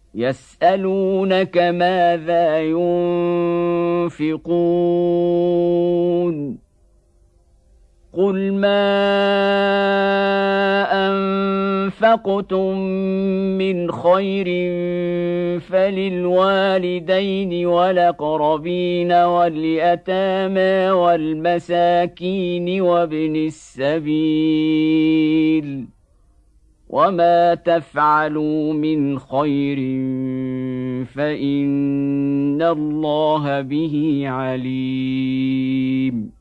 يسألونك ماذا ينفقون قل ما أنفقتم من خير فللوالدين والأقربين واليتامى والمساكين وابن السبيل وما تفعلوا من خير فإن الله به عليم